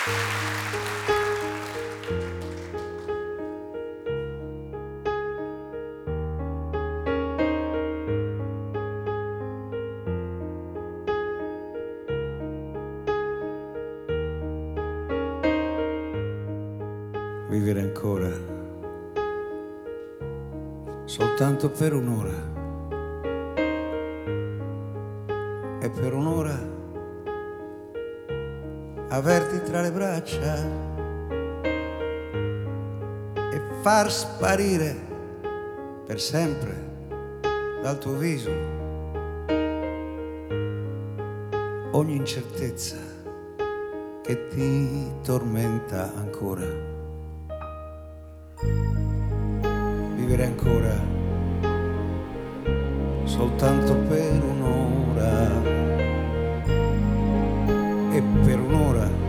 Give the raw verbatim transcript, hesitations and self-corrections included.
Vivere ancora soltanto per un'ora, e per un'ora averti tra le braccia e far sparire per sempre dal tuo viso ogni incertezza che ti tormenta ancora. Vivere ancora soltanto per un'ora, e per un'ora